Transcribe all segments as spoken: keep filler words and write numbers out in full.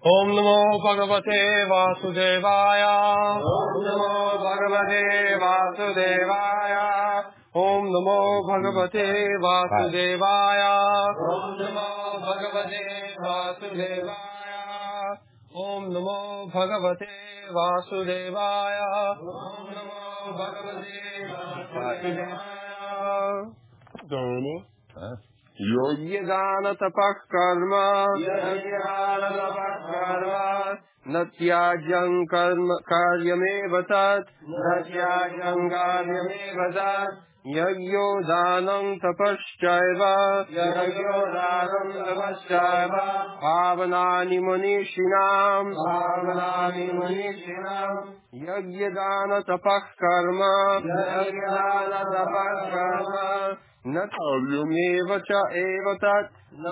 Om Namo Bhagavate Vasudevaya. Om Namo Bhagavate Vasudevaya. Om Namo Bhagavate Vasudevaya. Om Namo Bhagavate Vasudevaya. Om Namo Bhagavate Vasudevaya. Om Namo Bhagavate Vasudevaya. Dono. Yogyadana tapah karma. Yogyadana tapah karma. Natyajam karma karyameva tat. Natyajam karyameva tat. Yagyodanam tapaschaiva. Yagyodanam tapaschaiva. Pavanani manishinam. Pavanani manishinam. Yagyadana tapah karma. Yagyadana tapah karma. Natyameva cha eva tat.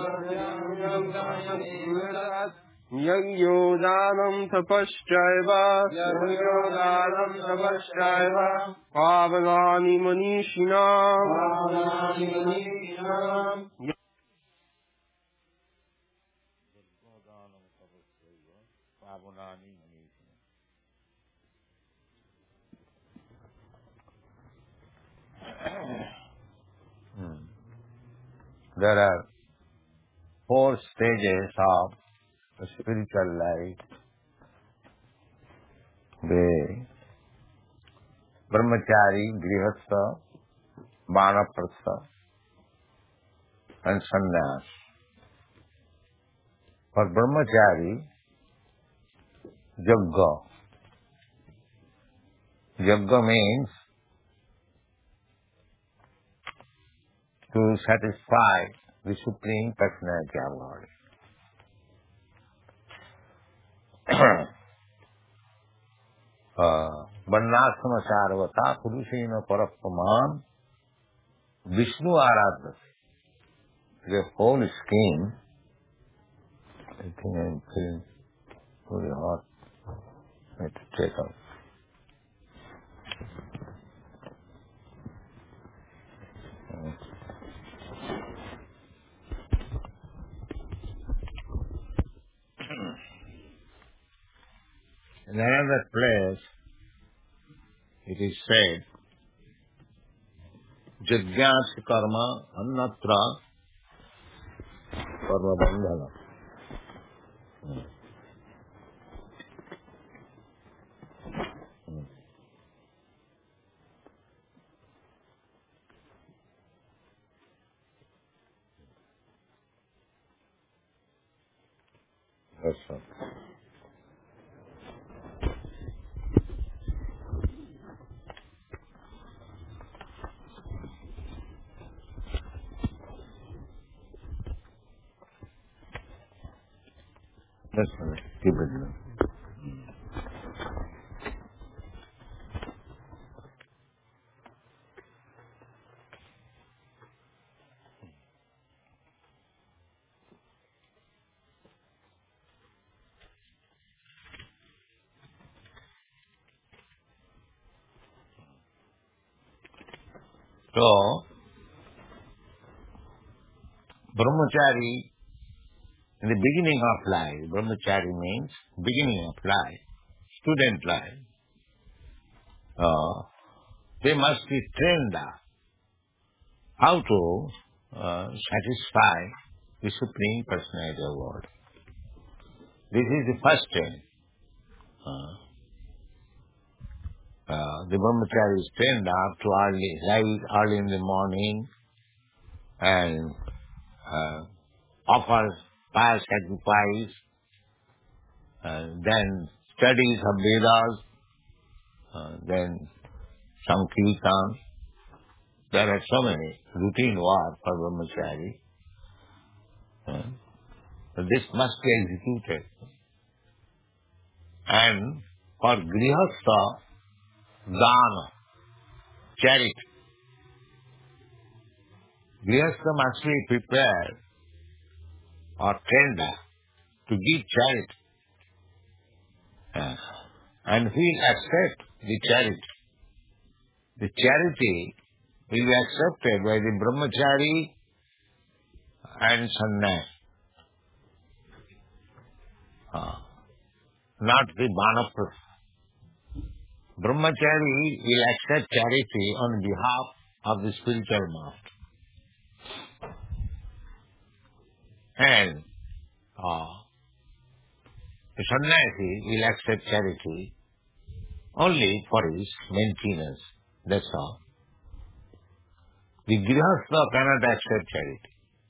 Yagyodanam tapaschaiva. Yagyodanam tapaschaiva. Pavanani manishinam. Pavanani manishinam. There are four stages of the spiritual life. The brahmachari, grihastha, vanaprastha, and sannyas. For brahmachari, yajna. Yajna means to satisfy the Supreme Personality of God. Varnashrama sarvata purushena parapaman Vishnu aradhya. The whole scheme, I think I'm feeling very hot. I have to take out. In another place, it is said, Jajñāsya karma annatra karma bandhana. That's all. That's all. Keep it there. So, brahmachari, in the beginning of life, brahmachari means beginning of life, student life, uh, they must be trained up how to uh, satisfy the Supreme Personality of God. This is the first thing. Uh, uh, the brahmachari is trained up to early, rise early in the morning and uh, offer pious sacrifice, uh, then studies of Vedas, uh, then some kirtan. There are so many routine work for brahmachari. Uh, so this must be executed. And for grihastha, dana, charity. Grihastha must be prepared or tender to give charity. Uh, and he will accept the charity. The charity will be accepted by the brahmachari and sannyas. uh, not the Vanaprastha. Brahmachari will accept charity on behalf of the spiritual master. And uh, the sannyasi will accept charity only for his maintenance. That's all. The grihastha cannot accept charity.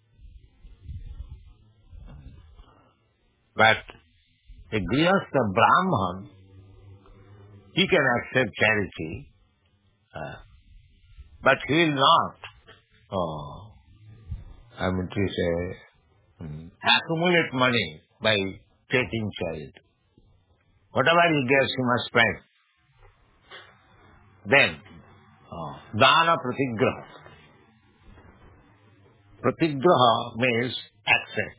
But a grihastha Brahman, he can accept charity, uh, but he will not, uh, I mean to say, um, accumulate money by taking charity. Whatever he gets, he must spend. Then, uh, dana pratigraha. Pratigraha means accept.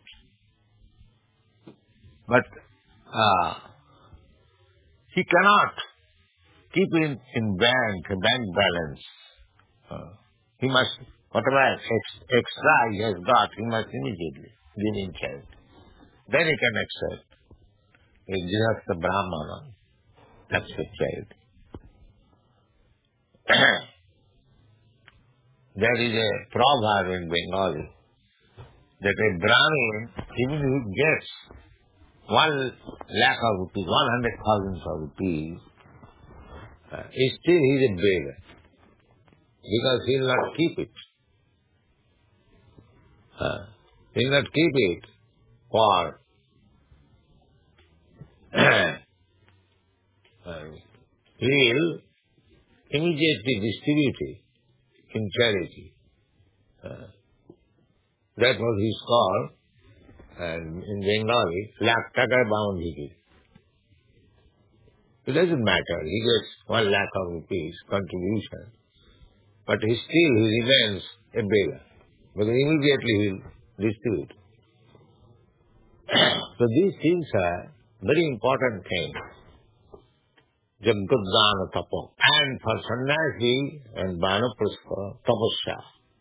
But uh, he cannot keep it in bank, bank balance. Uh, he must, whatever ex- extra he has got, he must immediately give in charity. Then he can accept. A grihastha Brahmana accept charity. There is a proverb in Bengali that a Brahmin, even if he gets one lakh of rupees, one hundred thousand of rupees, uh, still he is a beggar, because he will not keep it. Uh, he will not keep it for uh, he will immediately distribute it in charity. Uh, that was his call, and in Bengali, lakh taka bound he gives. It doesn't matter, he gets one lakh of rupees contribution, but he still he remains a beggar, because immediately he will distribute. So these things are very important things. Jagadana tapo. And for sannyasi and vanaprastha, tapasya.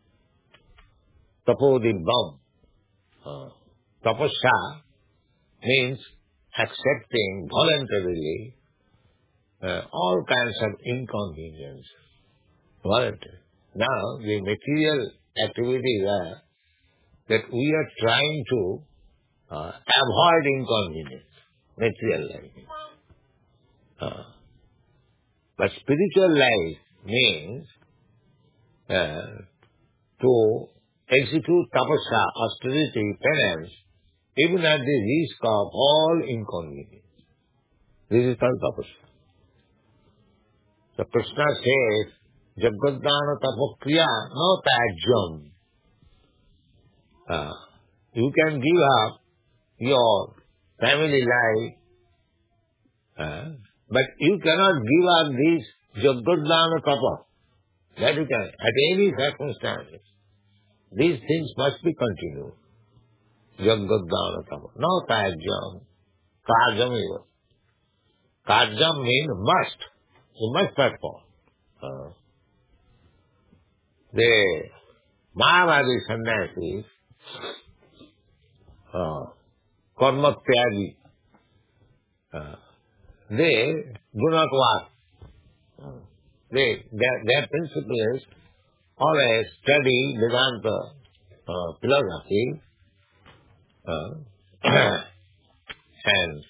Tapo the bomb. Uh, tapasya means accepting voluntarily uh, all kinds of inconvenience. Voluntary. Now, the material activities are that we are trying to uh, avoid inconvenience, material life. Uh, but spiritual life means uh, to execute tapasya, austerity, penance, even at the risk of all inconvenience. This is called tapasya. So Krishna says, Jagadana tapokriya no tajam. Uh, you can give up your family life, uh, but you cannot give up this Jagadana tapa. That you can, at any circumstances. These things must be continued. Jagadana tapa. No tajam. Kajam eva. Kajam means must. You must perform. Uh, the Mayavadi sannyasis, uh, karma tyagi, uh, they do not work. Uh, they, their, their principle is always study Vedanta uh, philosophy uh, and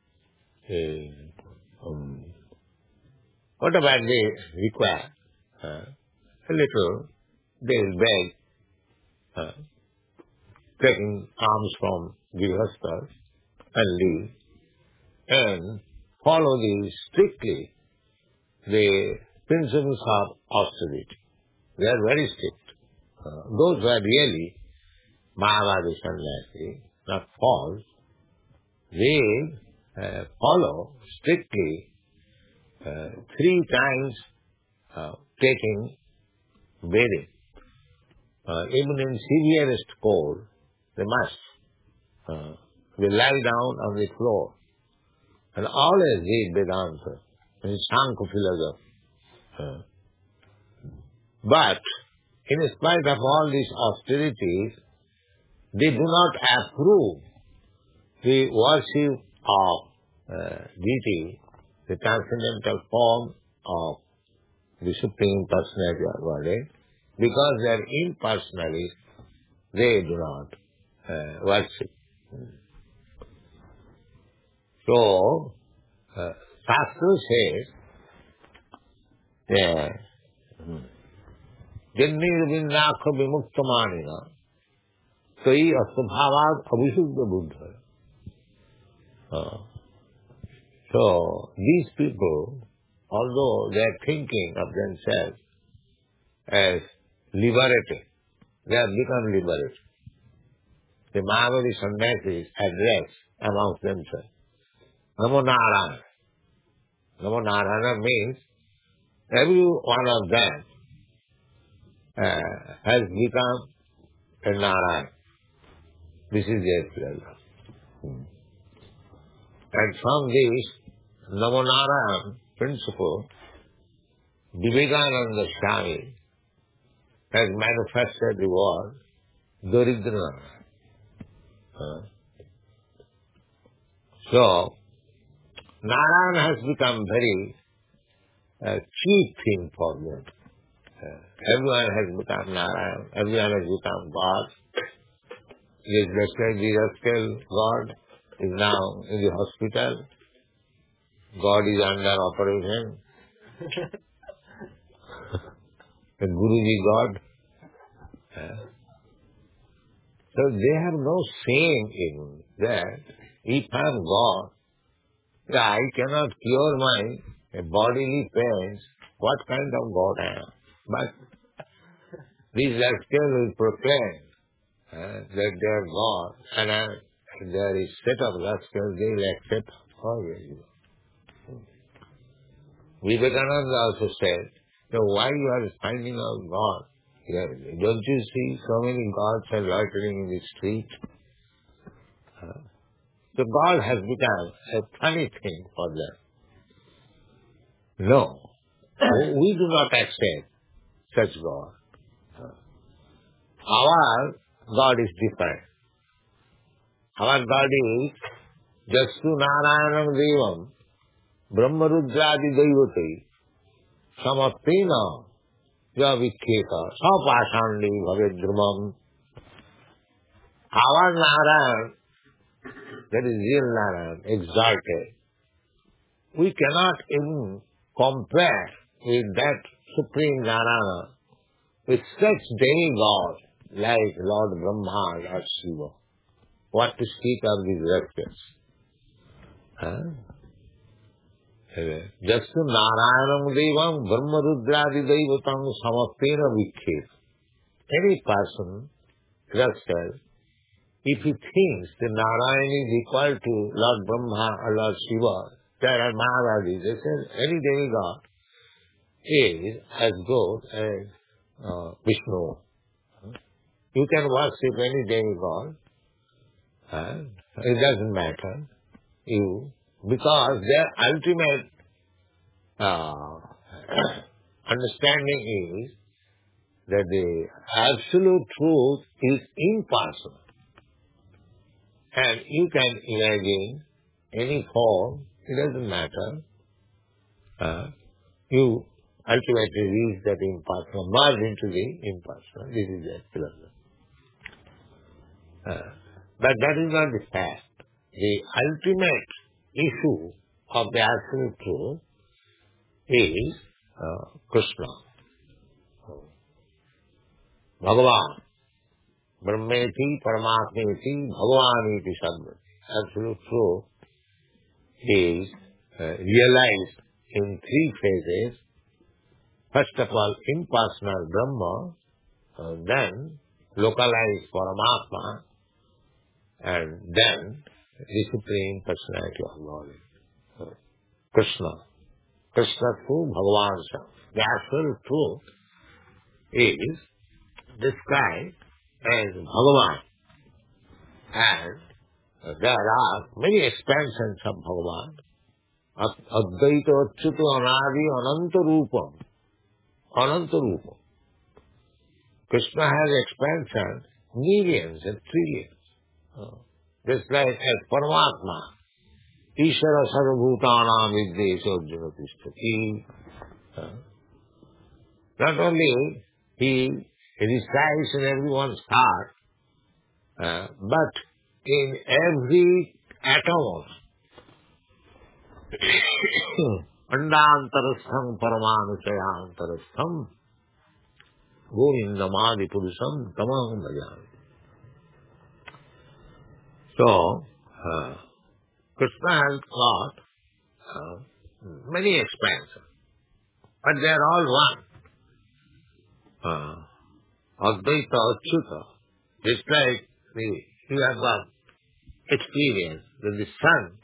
uh, um, whatever they require, uh, a little, they will beg, uh, taking alms from grihasthas and leave, and follow the strictly the principles of austerity. They are very strict. Uh, those who are really Mayavadi sannyasi, not false, they uh, follow strictly uh, three times uh, taking bathing. Uh, even in severest cold, they must. Uh, they lie down on the floor and always read Vedanta, in Sankhya philosophy. Uh, but, in spite of all these austerities, they do not approve the worship of uh, deity, the transcendental form of the Supreme Personality of Godhead, because they are impersonalists, they do not uh, worship. So, uh, Shastra says that Jannirvindakha vimuktamanina tai asvabhavat abhisuddha buddha. Uh, so, these people, although they are thinking of themselves as liberated, they have become liberated. The Mayavadi sannyasis address amongst themselves. Namo Narayana. Namo Narayana means every one of them uh, has become a Narayana. This is their pleasure. And from this Namo Narayana principle, Vivekananda Swami has manifested the word Daridra. Uh, so, Narayana has become very uh, cheap thing for them. Uh, everyone has become Narayana, everyone has become God. This Rascal God is now in the hospital. God is under operation. The Guruji God. Uh, so they have no shame in that. If I am God, I cannot cure my bodily pains. What kind of God I am? But these rascals will proclaim uh, that they are God, and uh, there is set of rascals, they will accept always. Vivekananda also said, so why you are finding out God? Don't you see so many gods are loitering in the street? Uh, so God has become a funny thing for them. No, we do not accept such God. Our God is different. Our God is Jastu Narayanam Devam Brahma Rudradi Devate Samapena Javiketa Sapashandi Bhavedrumam. Our Narayan, that is real Narayan, exalted. We cannot even compare with that Supreme Narayana with such demigods like Lord Brahma, Lord Shiva. What to speak of these rascals? Huh? Jastu Narayanam Devam Brahma Rudradi Devatam Samapena Vikhet. Any person, rascal, if he thinks that Narayan is equal to Lord Brahma or Lord Shiva, there are Mahavadis, they say any demigod is as good as uh, Vishnu. You can worship any demigod, uh, it doesn't matter, you, because their ultimate uh, understanding is that the absolute truth is impersonal. And you can imagine any form, it doesn't matter. Uh, you ultimately reach that impersonal, merge into the impersonal. This is the philosophy. Uh, but that is not the fact. The ultimate issue of the absolute truth is uh, Krishna. Bhagavan. Brahmeti, Paramatmeti, Bhagavaniti Sadvati. Absolute truth is uh, realized in three phases. First of all, impersonal Brahma, uh, then localized Paramatma, and then the Supreme Personality of Godhead. Uh, Krishna. Krishna through Bhagavan. The absolute truth is described as Bhagavan. And uh, there are many expansions of Bhagavan. Advaita Achyuta Anadi Ananta Rupam. Ananta Rupam. Krishna has expansion, millions and trillions. Uh, just like as Paramatma Ishvara sarvabhutanam vidyesha Arjuna tishtati. Not only he resides in everyone's heart, uh, but in every atom. Andantarastham paramanusayantarastham govindamadi purusam tamam bhajami. So, uh, Krishna has got uh, many expansions, but they are all one. Uh, Advaita, Achyuta. Just like the, you have got experience that the sun,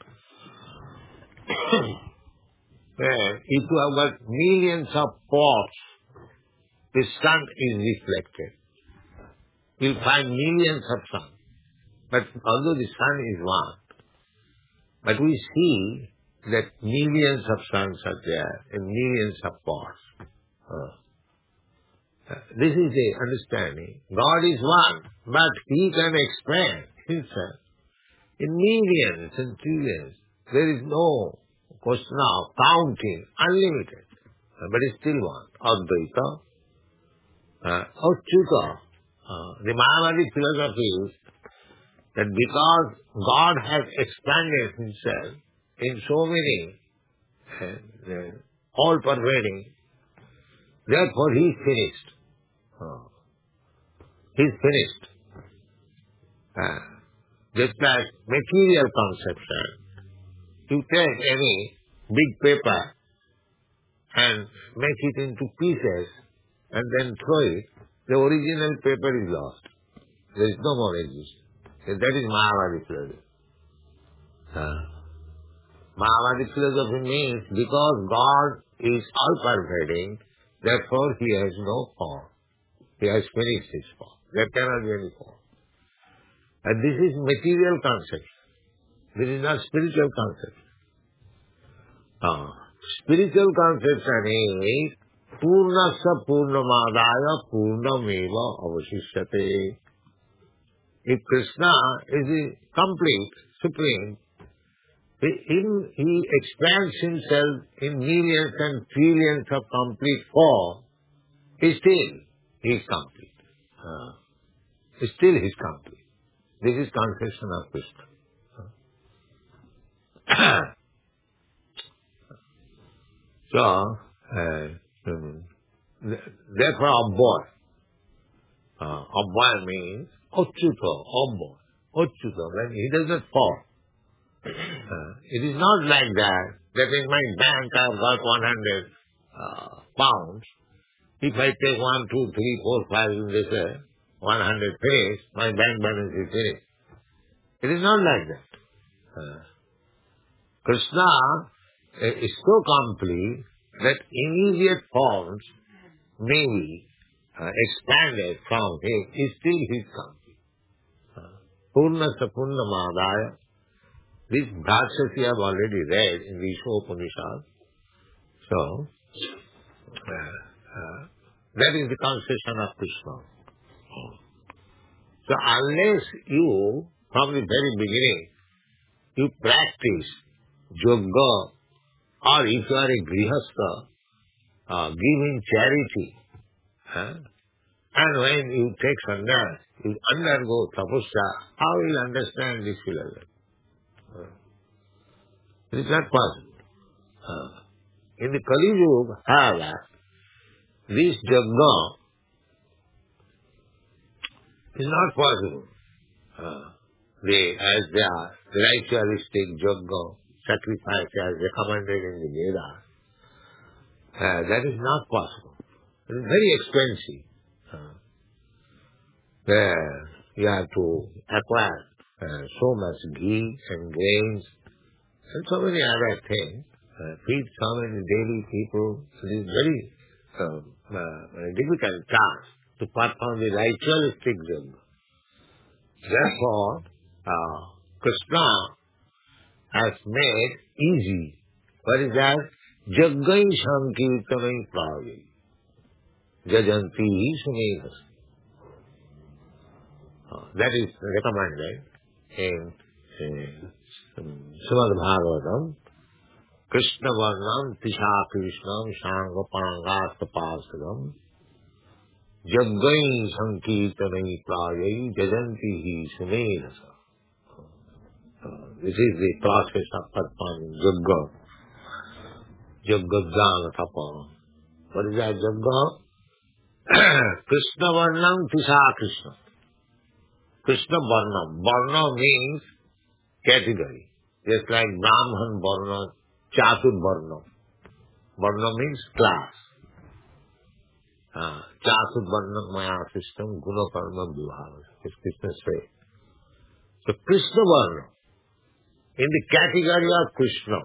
where if you have got millions of pots, the sun is reflected. You'll find millions of suns. But although the sun is one, but we see that millions of suns are there and millions of pots. Uh, This is the understanding. God is one, but He can expand Himself in millions and trillions. There is no question of counting, unlimited. But it's still one. Advaita, uh, Achyuta. Uh, the Mayavadi philosophy is that because God has expanded Himself in so many, uh, all-pervading, therefore He is finished. Uh, he is finished. Uh, just like material conception. You take any big paper and make it into pieces and then throw it, the original paper is lost. There is no more existence. That is Mayavadi philosophy. Uh, Mayavadi philosophy means because God is all-pervading, therefore He has no form. He has finished His form. There cannot be any form. And this is material conception. This is not spiritual conception. Uh, spiritual conception is Purnasya Purnamadaya Purnameva Avashishyate. If Krishna is the complete, supreme, he, he expands Himself in millions and trillions of complete form, he still He is complete. Uh, still He is complete. This is conception of Krishna. So, uh, um, therefore, Abboy. Uh, Abboy means Achyuta, Abboy. Achyuta, when He does not fall. Uh, it is not like that, that in my bank I have got one hundred uh, pounds. If I take one, two, three, four, five in this uh, one hundred pays, my bank balance is finished. It is not like that. Uh, Krishna uh, is so complete that immediate forms may be uh, expanded from Him. He still is complete. Uh, Purnasya Purnamadaya. This Bhashya we have already read in the Upanishad. So, uh, uh, that is the conception of Krishna. So unless you, from the very beginning, you practice yoga, or if you are a grihastha, uh, giving charity, huh? And when you take sannyas, you undergo tapasya, how will you understand this philosophy? Uh, it is not possible. Uh, in the Kali Yuga, however, this yajna is not possible. Uh, they, as they are ritualistic yajna, sacrifice as recommended in the Vedas, uh, that is not possible. It is very expensive. Uh, there you have to acquire uh, so much ghee and grains and so many other things. Uh, feed so many daily people. It is very um, uh, a difficult task to perform the ritualistic yajna. Therefore, uh, Krishna has made easy. What is that? Jaggai sankirtanai pravi. Jajanti sumevas. Uh, that is recommended in uh, Srimad Bhagavatam, Krishna Varnam Tisha Krishnam Shanga Pangasta Pasadam Jaggai Sankirtanai Prayai Jajanti Hi Sumenasa. This is the process of performing Jagga. Jagga Tapa. What is that Jagga? Krishna Varnam Tisha Krishna. Krishna Varnam. Varna means category. Just like Brahman Varna, Chatur Varna. Varna means class. Chatur Varna Maya system, Guna Karma Vibhava. It's Krishna say. So Krishna Varna, in the category of Krishna.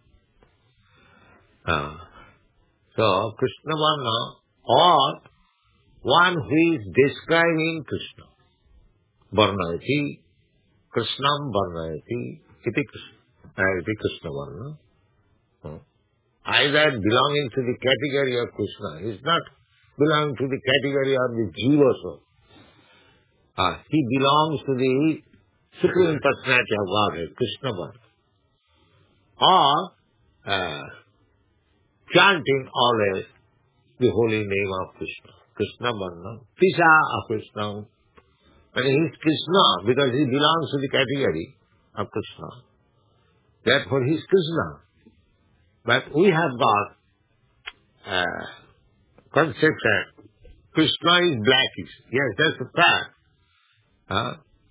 Uh, so Krishna Varna, or one who is describing Krishna. Varnayati, Krishnam Varnayati, iti Krishna Varna. Hmm. Either belonging to the category of Krishna, he is not belonging to the category of the Jiva soul. Ah, he belongs to the Supreme Personality of Godhead, Krishna Varna. Or uh, chanting always the holy name of Krishna. Krishna Varna, Tisha of Krishna. And he is Krishna because he belongs to the category of Krishna. Therefore he is Krishna. But we have got uh, conception. Krishna is blackish. Yes, that's a fact. Huh?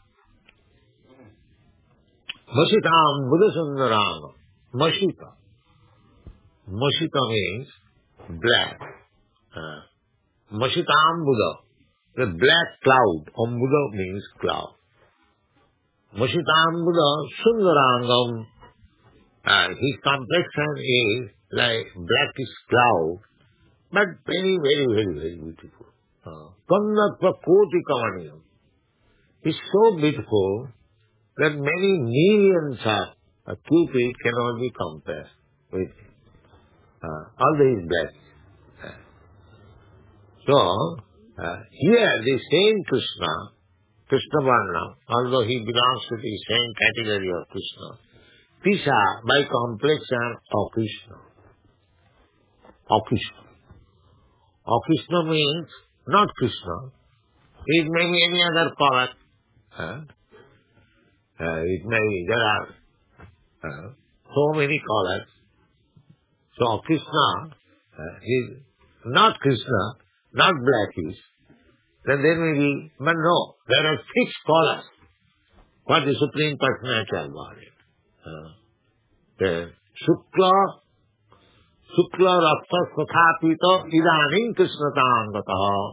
Mashitam Buddha-sundarama. Mashita. Mashita means black. Uh, Mashitam Buddha. The black cloud. Ambuddha means cloud. Mashitam Buddha Sundarangam. Uh, his complexion is like blackish cloud, but very, very, very, very beautiful. Kannatva Koti Kavaniyam. He's so beautiful that many millions of uh, Cupid cannot be compared with him. Uh, although he's black. Uh, so, uh, here the same Krishna, Krishna Varna, although he belongs to the same category of Krishna, Tisha, by complexion of Krishna. Of Krishna. Of Krishna means not Krishna. It may be any other color. Huh? Uh, it may be, there are uh, so many colors. So of Krishna uh, is not Krishna, not blackish. Then there may be, but no, there are six colors for the Supreme Personality of Godhead. Uh, the Shukla, Shukla Rakta Sathapita Idanim Krishna Tangataha.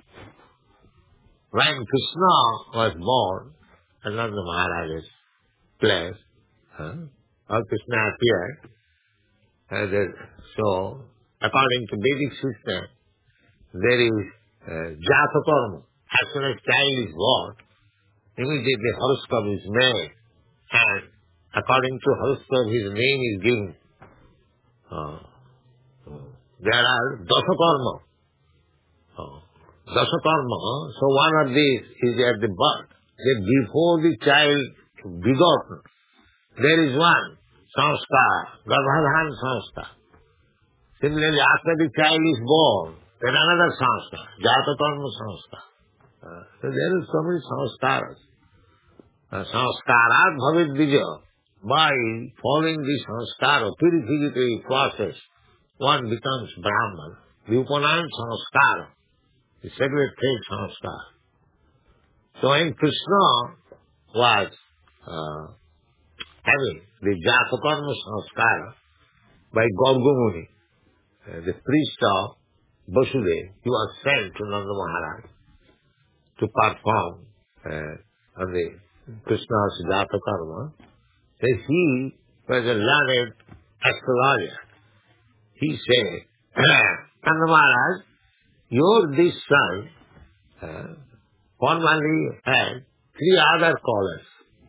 When Krishna was born, Ananda Maharaj's place, huh, or Krishna appeared, and then, so according to Vedic system, there is uh, Jata Karma. As soon as child is born, immediately horoscope is made, and according to horoscope, his name is given. Uh, there are Dasa Karma. Uh, Dasa Karma. So one of these is at the birth. That before the child begotten, there is one sanskar, Garbhadhan sanskar. Similarly, after the child is born, then another sanskar, Jata Karma sanskar. Uh, so there are so many sanskaras. Uh, sanskarat bhavid bija. By following this sanskara, purificatory process, one becomes Brahman. The Upanayana sanskara, the sacred thing sanskara. So when Krishna was uh, having the Jatakarma sanskara by Gaurgamuni, uh, the priest of Vasudeva, he was sent to Nanda Maharaj to perform uh, on the Krishna's Jatakarma. So he was a learned astrologer. He said, Nanda Maharaj, your this son uh, formerly had three other colors.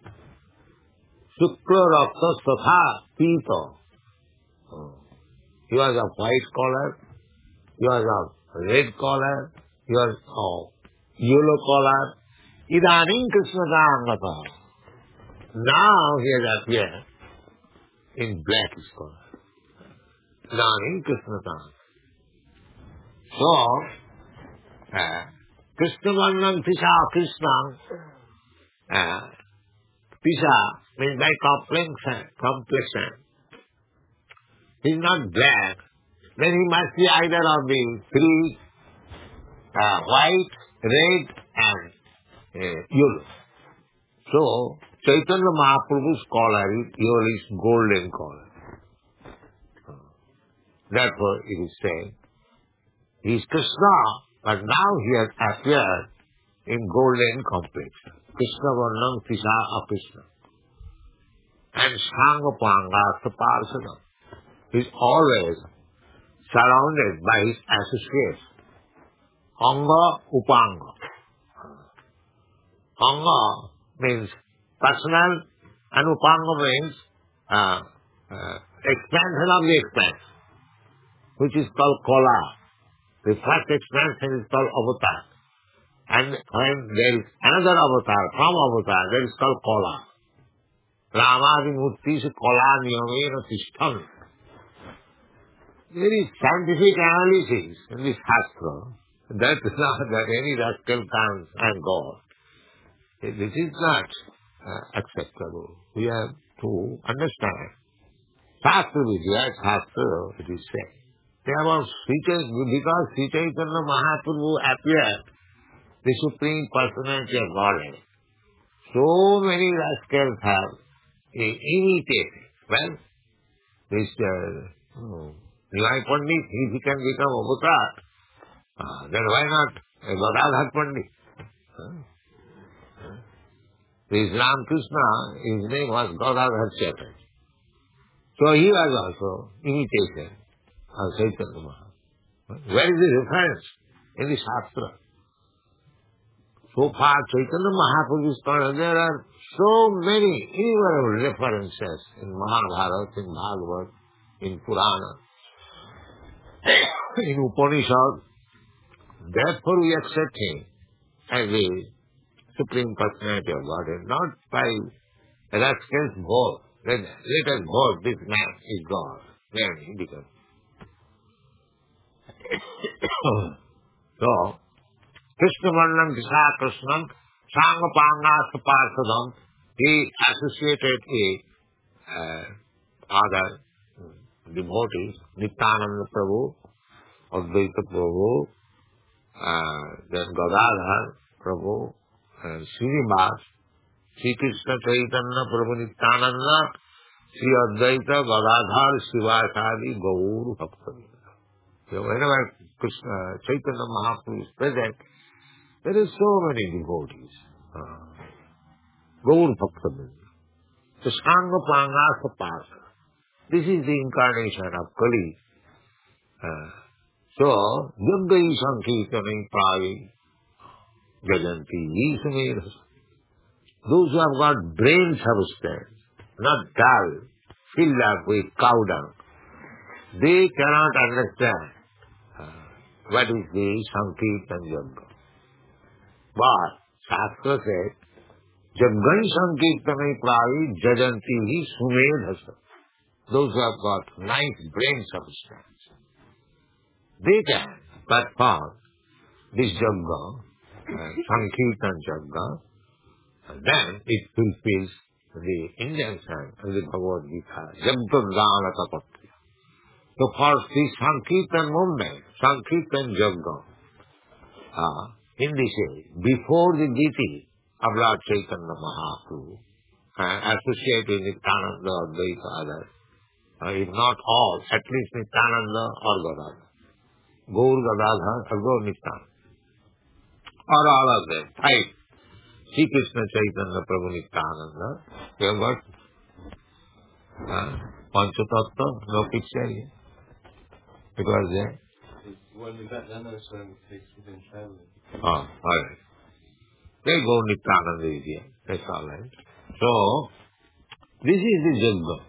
Shukla Rakta Satha Pita. He was of white color, he was of red color, he was of yellow color. Idanim Krishna Dangata. Now he has appeared in black is called. Learning Krishna Dana. So, uh, Krishna Varnam Tisha Krishna, uh, Tisha means by complexion, complexion. He is not black, then he must be either of the three, uh, white, red and uh, yellow. So, Chaitanya Mahaprabhu's color is yellowish golden color. Therefore, it is said, he is Krishna, but now he has appeared in golden complexion. Krishna Varnam Tisha Krishna. And Sangapanga Saparsana. He is always surrounded by his associates. Anga Upanga. Anga means personal and Upanga means uh, uh, expansion of the expanse, which is called Kola. The first expansion is called Avatar. And when there is another avatar, from avatar, that is called Kola. Ramadi Murti se Kola Niyamena Tishtam. Very scientific analysis in this Shastra. That is not that any rascal comes and goes. This is not uh, acceptable. We have to understand. Shastra Vidya, Shastra, it is said. Because Sri Chaitanya Mahaprabhu appeared, the Supreme Personality of Godhead. So many rascals have uh, imitated. Well, this uh, oh, Nilay Pandit, if he can become avatar, uh, then why not a Gadadhar Pandit? Huh? This Ramakrishna, his name was Gadadhar Chaitanya. So he was also imitation of Chaitanya Mahaprabhu. Where is the reference? In the Shastra. So far, Chaitanya Mahaprabhu is called, there are so many innumerable references in Mahabharata, in Bhagavad, in Purana, in Upanishad. Therefore, we accept him as the Supreme Personality of Godhead, not by rascals vote. Let, let us vote, this man is God. Then he becomes. So, Krishna Varnam Tisha Krishnam Sangapanga Saparsadam, he associated with uh, other devotees, Nityananda Prabhu, Advaita Prabhu, uh, then Gadadhar Prabhu, and Srinivas, Sri Krishna Chaitanya Prabhu Nityananda, Sri Advaita Gadadhar Sivasadi Gaur Bhaktavinda. So whenever Krishna, Chaitanya Mahaprabhu is present, there is so many devotees. Uh, Gaur Bhaktavinda. So Sangha Panga Sapasa. This is the incarnation of Kali. Uh, so, Yaggai Sankirtanai Pravi Jajanti Isamaras. Those who have got brain substance, not dull, filled up with cow dung, they cannot understand uh, what is the Sankirtan Yagga. But Shastra said, Jaggai Sankirtanai Pravi Jajanti Sumedhasa. Those who have got nice brain substance, they can perform this Jagga, uh, Sankirtan Jagga, and then it fulfills the injunction of the Bhagavad Gita, Jaggadana Tapatya. So for this Sankirtan movement, Sankirtan Jagga, uh, in this age, before the deity of Lord Chaitanya Mahaprabhu, uh, associated with Nityananda or Advaita others, uh, if not all, at least Nityananda or Gadadhar, Gaur Gadadhar or Gaur Nityananda, or all of them, five. Sri Krishna Chaitanya Prabhu Nityananda, you have got uh, Panchatattva, no picture here. It was there. When we got that, that's when we been traveling. Oh, alright. They go Nityananda is here. That's alright. So, this is the Jagga.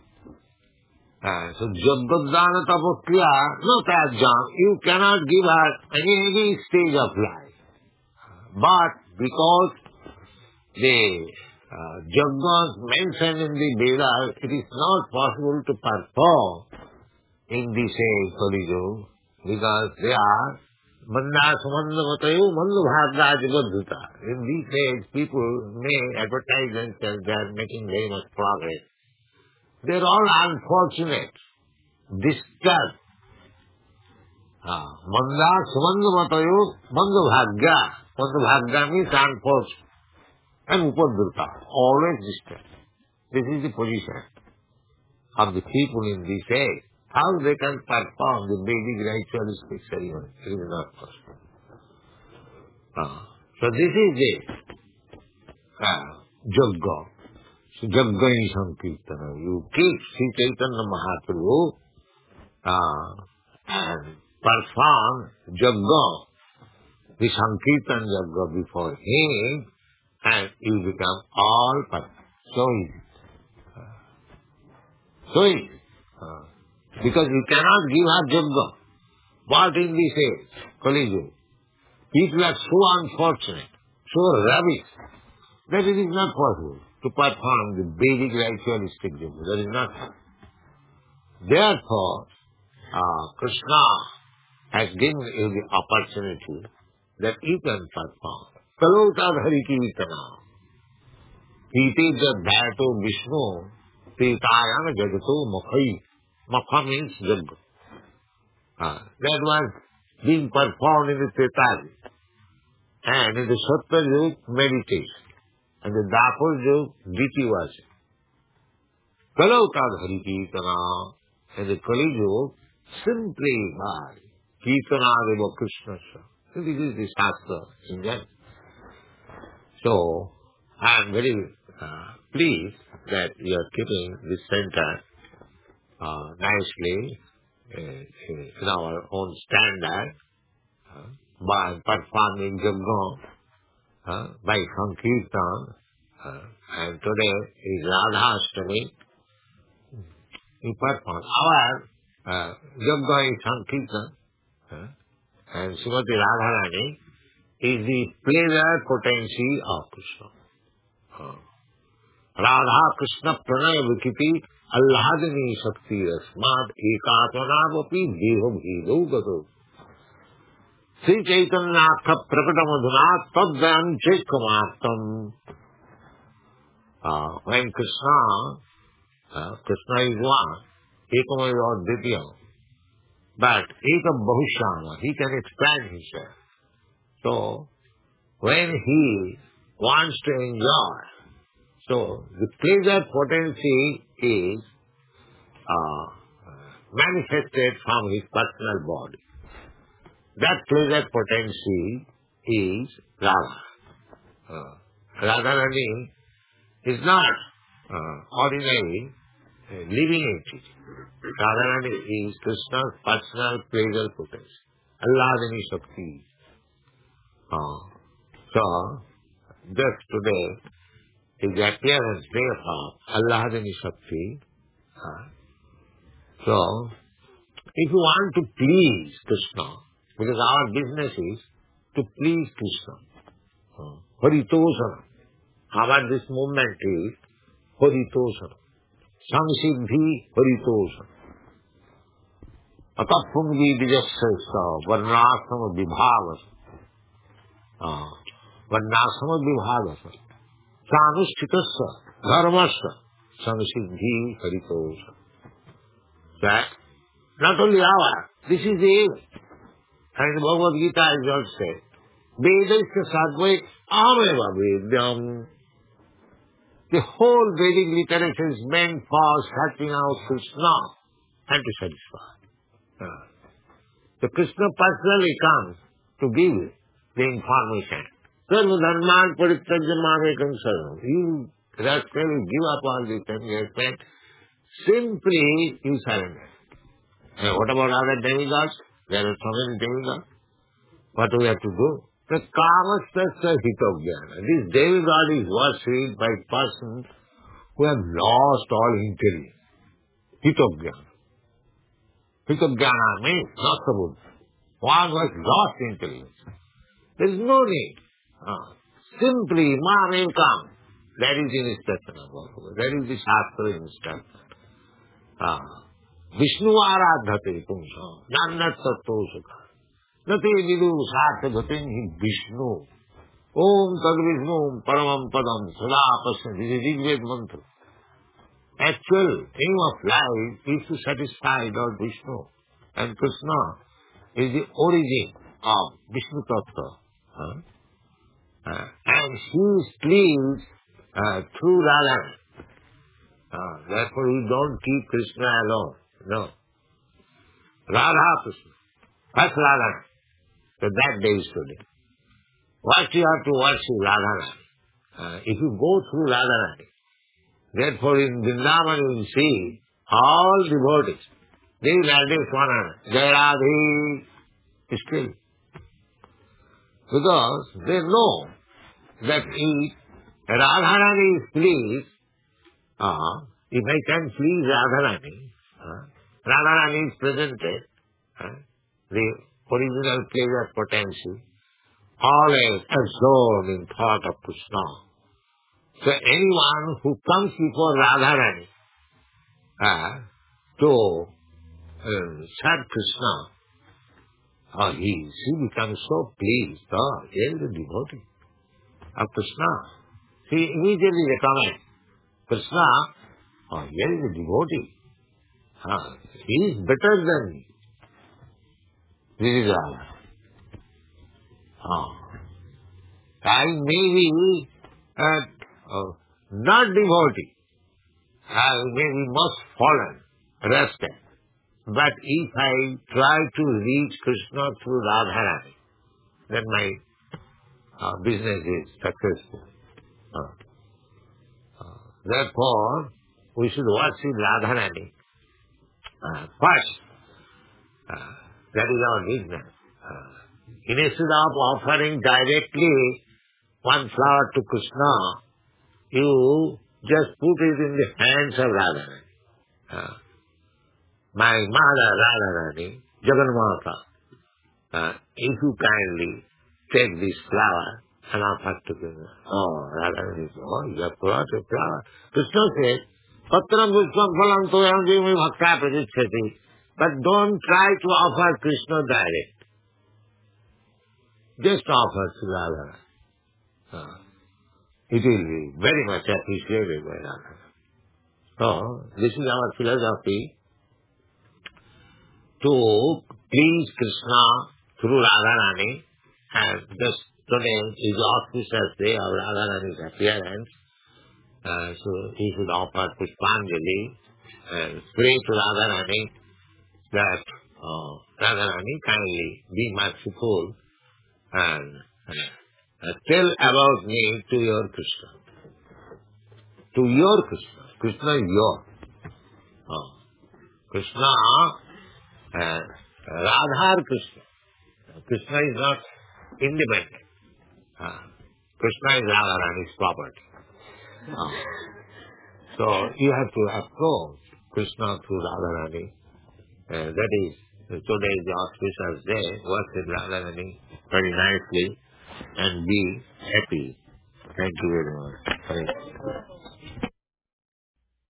Uh, so, Jaggadana Tapakriya, not as Jam. You cannot give her any, any stage of life. But because the uh, yajnas mentioned in the Vedas, it is not possible to perform in this age, Kali Yuga, because they are manda samanda matayo manda bhagya jagadhuta. In these days, people may advertise themselves, they are making very much progress. They are all unfortunate, disturbed. Ah, manda samanda matayo manda bhagya. Manda bhagya means unfortunate. And upadhuta, always disturbed. This is the position of the people in this age. How they can perform the Vedic ritualistic ceremony? It is not possible. Ah. So this is the uh, Jagga. So Jagga is Sankirtana. You keep Sri Chaitanya Mahaprabhu uh, and perform Jagga, the Sankirtan Jagga before him, and you become all perfect. So easy. So easy. Uh, Because you cannot give her Jagga. But in this age, Kali Yuga, people are so unfortunate, so rubbish, that it is not possible to perform the Vedic ritualistic Jagga. That is not possible. Therefore, uh, Krishna has given you the opportunity that you can perform. Kalotadhari Kirtana. Iti jadhayato Vishnu, Titayana jagato makhai. Makha means Jagga. Uh, that was being performed in the Treta and in the Sattva Yuga, meditation. And the Dapur Yuga, Giti was. Kalautad Hari Kirtana. And the Kali Yuga, simply by Kirtana Deva Krishna. So this is the Shastra in that. So, I am very uh, pleased that you are keeping this center Uh, nicely uh, in our own standard uh, by performing Jagga, uh, by Sankirtan, uh, and today is Radha Ashtami. We perform our uh, Jagga is Sankirtan, uh, and Srimati Radharani is the pleasure potency of Krishna. Uh, Radha Krishna Pranaya Vikiti Allahadini Shakti Rasmat Ekatvanavapi Deho Bhido Gato. Sri Chaitanya Akha Prakatamadhuna Tadvayam Chekamatam. When Krishna, uh, Krishna is one, Ekamaya Dvitiya, but Ekam Bahushama, he can expand himself. So, when he wants to enjoy, so the pleasure potency is uh, manifested from his personal body. That pleasure potency is Radha. Uh, Radharani is not uh, ordinary uh, living entity. Radharani is Krishna's personal pleasure potency. Allahadini Shakti. Uh, so, just today, is the appearance therefore Allahadini Shakti. Uh, so, if you want to please Krishna, because our business is to please Krishna, uh, Haritosana. Our this movement is Haritosana. Samsiddhi Haritosana. Atappungi Dijasasa, Varnasama Vibhavasa. Uh, Varnasama Vibhavasa. Sanushchitasya, dharmasya, samsiddhi haritosha. That, not only our, this is the, and Bhagavad Gita is also said, Vedasya sadvai ameva vedyam. The whole Vedic literature is meant for searching out Krishna and to satisfy. Uh, so Krishna personally comes to give the information. Sarva dharman parityajya mamekam saranam. You rascally give up all this and you have said, simply you surrender. And what about other demigods? There are so many demigods. What do we have to do? The kamastasya hitogyan. This demigod is worshipped by persons who have lost all intelligence. Hitogyan. Hitogyana means not the Buddha. One who has lost intelligence. There is no need. Uh, simply, ma will come. That is instruction of Bhagavad. That is the Shastra instruction. Ah. Vishnu aradhate pumsa. Nannat satto sukha. Nati vidu sartha bhatin hi Vishnu. Om tad Vishnu paramam padam sada pasya. This is Rigved mantra. Actual aim of life is to satisfy Lord Vishnu. And Krishna is the origin of Vishnu Tattva. Huh? Uh, and he is pleased uh, through Radha. Uh, therefore we don't keep Krishna alone. No. Radha Krishna. First Radha. So that day is today. What you have to worship Radharani. Uh, if you go through Radharani, therefore in Vrindavan you will see all devotees. They will address one another. Jai Radhe. Still. Because they know that if Radharani is pleased, uh, if I can please Radharani, uh, Radharani is presented, uh, the original pleasure potential, always absorbed in thought of Krishna. So anyone who comes before Radharani uh, to uh, serve Krishna, oh, he, she becomes so pleased. Oh, here is a devotee of Krishna. She immediately recognizes Krishna, oh, here is a devotee. Ah, he is better than me. This is Radha. Ah. I may be uh, uh, not devotee. I may be most fallen, rested. But if I try to reach Krishna through Radharani, then my uh, business is successful. Uh, uh, therefore, we should worship Radharani uh, first. Uh, that is our business. Uh, instead of offering directly one flower to Krishna, you just put it in the hands of Radharani. Uh, my mother Radharani, Jagannatha, uh, if you kindly take this flower and offer to Krishna. Oh, Radharani says, oh, you have brought a flower. Krishna says, Patram pushpam phalam toyam jivami bhakta pradichyati. But don't try to offer Krishna direct. Just offer to Radharani. Uh, it will be very much appreciated by Radharani. So, this is our philosophy, to please Krishna through Radharani, and just today is auspicious day of Radharani's appearance. Uh, so he should offer Pushpanjali and pray to Radharani that uh, Radharani kindly be merciful and uh, tell about me to your Krishna. To your Krishna. Krishna is your. Uh, Krishna, uh, Radha Krishna. Krishna is not independent. Uh, Krishna is Radharani's property. Uh, so you have to approach Krishna through Radharani. Uh, that is, today is the auspicious day. Worship Radharani very nicely and be happy. Thank you very much. Thank you.